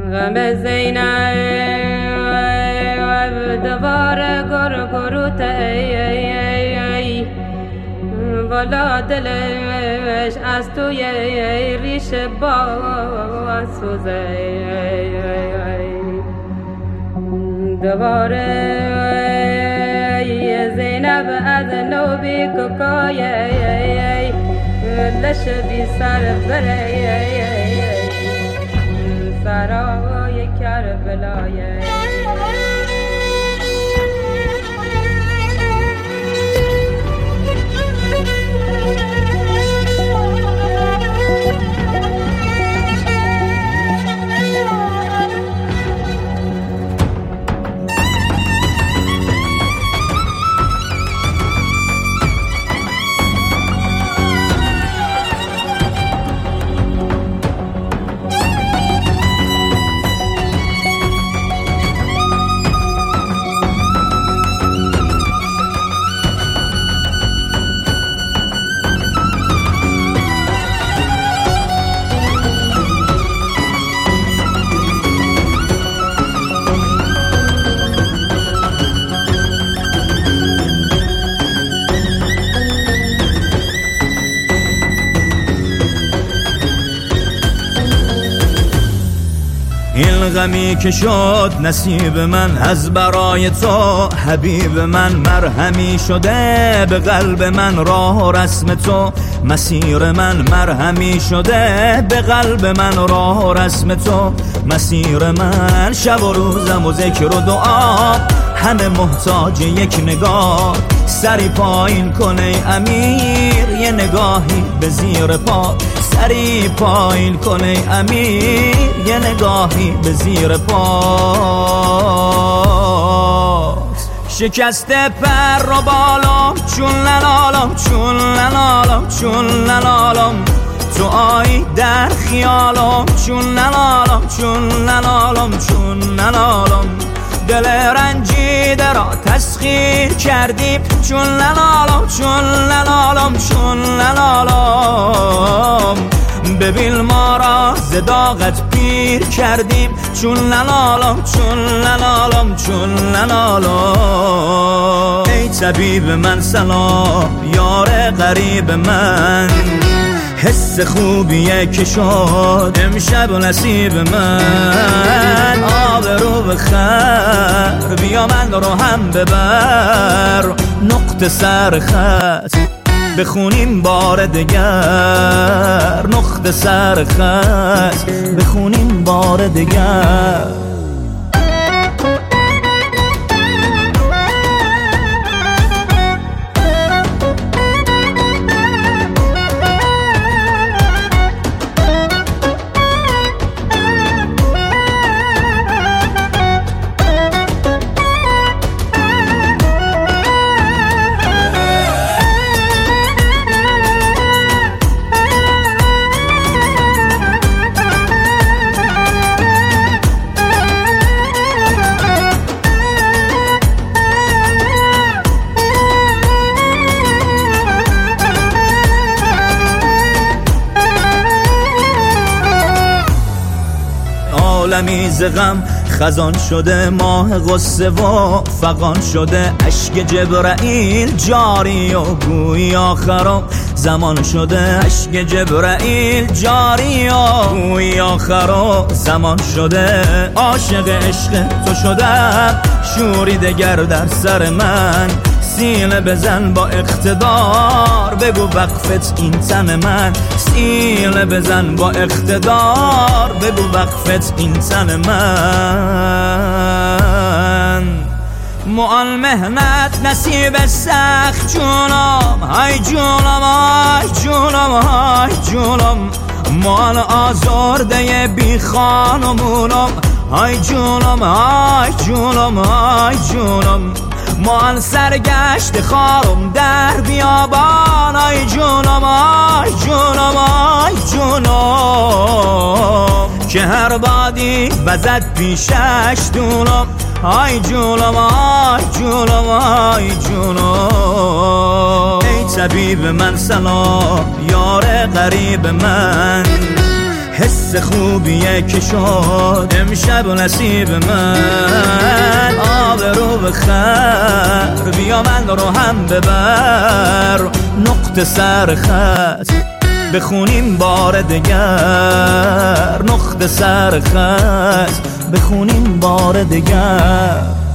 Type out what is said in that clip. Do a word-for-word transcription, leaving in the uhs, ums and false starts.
غم زینب دوار گر گروت ای والا دلش از توی ریش با سوزه دوار زینب از نو بی ککای لش بی سر بره سرای کربلای این غمی که شد نصیب من از برای تو حبیب من مرهمی شده به قلب من راه و رسم تو مسیر من مرهمی شده به قلب من راه و رسم تو مسیر من شب و روزم و ذکر و دعا همه محتاج یک نگاه سری پایین کن ای امیر یه نگاهی به زیر پا سری پایین کن ای امیر یه نگاهی به زیر پا شکسته پر و بالام چون ننالم چون ننالم چون ننالم تو آیی در خیالم چون ننالم چون ننالم چون ننالم دل رنجیده را تسخیر کردیم چون ننالم چون ننالم چون ننالم ببین ما را زداغت پیر کردیم چون ننالم چون ننالم چون ننالم ای طبیب من سلام یار غریب من حس خوبیه که شد امشب نصیب من آبرو بخر بیا من رو هم ببر نقطه سرخط بخونیم بار دگر نقطه سرخط بخونیم بار دگر عالمی ز غم خزان شده ماه غصه و فغان شده اشک جبرائیل جاری و گویی آخر زمان شده اشک جبرائیل جاری و گویی آخر زمان شده عاشق عشق تو شدم شوری دگر در سر من سینه بزن با اقتدار بگو وقفت این تن من سینه بزن با اقتدار بگو وقفت این تن من معال مهنت نصیب سخت جونم های جونم های جونم های جونم معال آزرده بی خانمونم های جونم های جونم های جونم مال سرگشت خارم در بیابان آی جونم آی جونم آی جونم که هر بادی وزد پیشش دونم آی جونم آی جونم آی جونم ای طبیب من سلام یار غریب من حس قصه خوبیه که شد امشب نصیب من. آبرو بخر بیا من رو هم ببر، نقطه سر خط بخونیم بار دگر، نقطه سر خط بخونیم بار دگر.